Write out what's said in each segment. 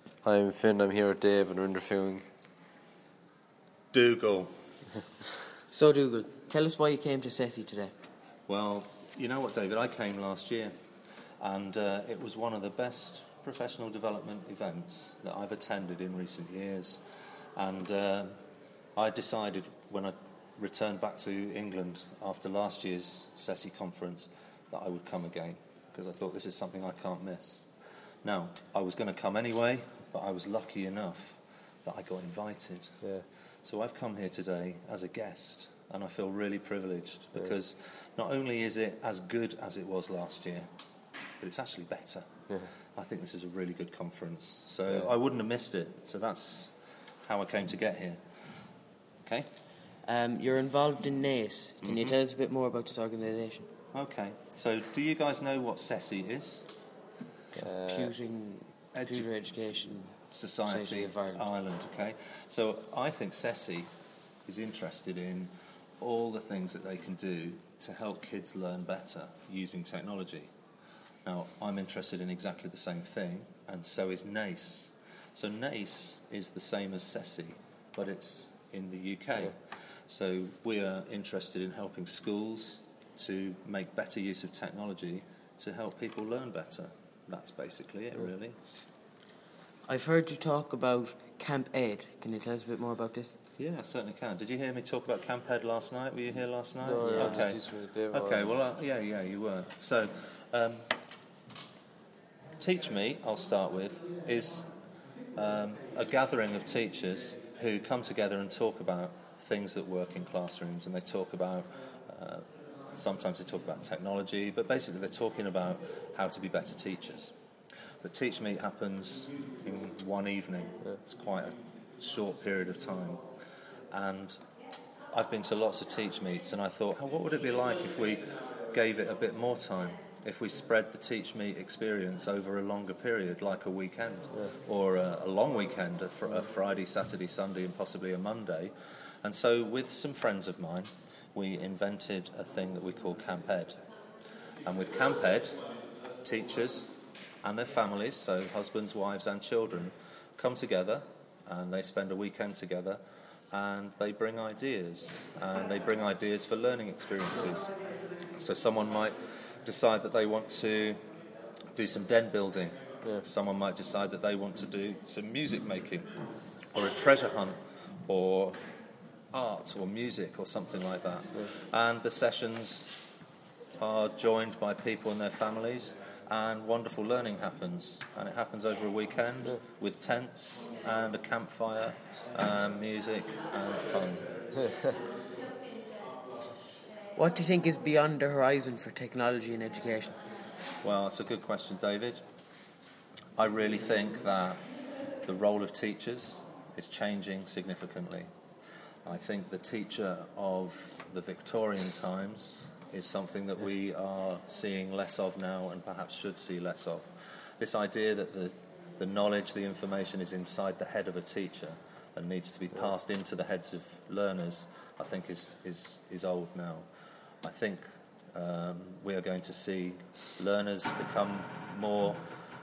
Hi, I'm Finn. I'm here with Dave and we're interviewing Dougal. So Dougal, tell us why you came to CESI today. Well, you know what, David? I came last year, and it was one of the best professional development events that I've attended in recent years. And I decided when I returned back to England after last year's CESI conference that I would come again, because I thought this is something I can't miss. Now, I was going to come anyway, but I was lucky enough that I got invited. Yeah. So I've come here today as a guest, and I feel really privileged because not only is it as good as it was last year, but it's actually better. Yeah. I think this is a really good conference, so I wouldn't have missed it. So that's how I came to get here. Okay? You're involved in NACE. Can you tell us a bit more about this organisation? Okay. So do you guys know what CESI is? Computer Education Society of Ireland. Okay. So I think CESI is interested in all the things that they can do to help kids learn better using technology. Now, I'm interested in exactly the same thing, and so is NACE. So NACE is the same as CESI, but it's in the UK. Yeah. So we are interested in helping schools to make better use of technology to help people learn better. That's basically it, really. I've heard you talk about Camp Ed. Can you tell us a bit more about this? Yeah, I certainly can. Did you hear me talk about Camp Ed last night? Were you here last night? No, yeah, Okay. Okay, well, yeah, you were. So, Teach Me, I'll start with, is a gathering of teachers who come together and talk about things that work in classrooms, and they talk about, sometimes they talk about technology, but basically they're talking about how to be better teachers. But Teach Me happens in one evening. It's quite a short period of time. And I've been to lots of Teach Meets, and I thought, what would it be like if we gave it a bit more time? If we spread the Teach Me experience over a longer period, like a weekend, or a long weekend, a Friday, Saturday, Sunday, and possibly a Monday. And so with some friends of mine, we invented a thing that we call Camp Ed. And with Camp Ed, teachers and their families, so husbands, wives and children, come together and they spend a weekend together and they bring ideas. And they bring ideas for learning experiences. So someone might decide that they want to do some den building. Yeah. Someone might decide that they want to do some music making or a treasure hunt or art or music or something like that. Yeah. And the sessions are joined by people and their families, and wonderful learning happens. And it happens over a weekend with tents and a campfire, music and fun. What do you think is beyond the horizon for technology in education? Well, that's a good question, David. I really think that the role of teachers is changing significantly. I think the teacher of the Victorian times is something that we are seeing less of now and perhaps should see less of. This idea that the knowledge, the information is inside the head of a teacher and needs to be passed into the heads of learners, I think is old now. I think we are going to see learners become more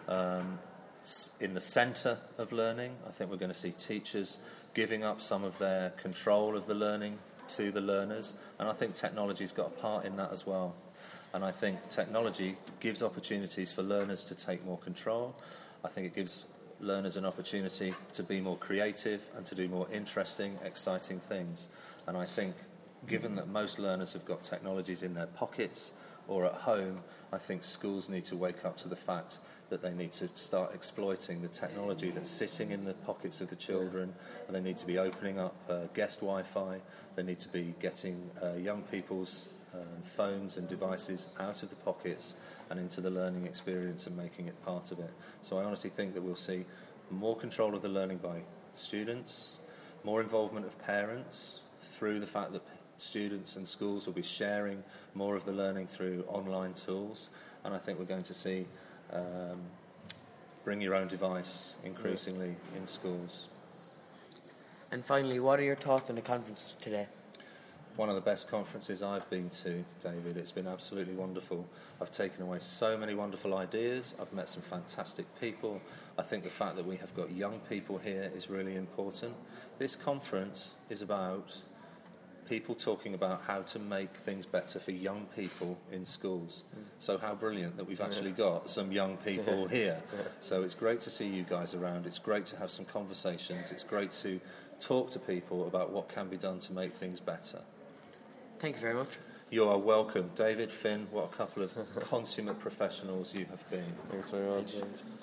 in the centre of learning. I think we're going to see teachers giving up some of their control of the learning to the learners, and I think technology's got a part in that as well. And I think technology gives opportunities for learners to take more control. I think it gives learners an opportunity to be more creative and to do more interesting, exciting things. And I think given that most learners have got technologies in their pockets or at home, I think schools need to wake up to the fact that they need to start exploiting the technology that's sitting in the pockets of the children, and they need to be opening up guest Wi-Fi, they need to be getting young people's phones and devices out of the pockets and into the learning experience and making it part of it. So I honestly think that we'll see more control of the learning by students, more involvement of parents through the fact that students and schools will be sharing more of the learning through online tools, and I think we're going to see bring your own device increasingly in schools. And finally, what are your thoughts on the conference today? one of the best conferences I've been to, David. It's been absolutely wonderful. I've taken away so many wonderful ideas. I've met some fantastic people. I think the fact that we have got young people here is really important. This conference is about people talking about how to make things better for young people in schools. So how brilliant that we've actually got some young people here. So it's great to see you guys around. It's great to have some conversations. It's great to talk to people about what can be done to make things better. Thank you very much. You are welcome. David, Finn, what a couple of consummate professionals you have been. Thanks very much.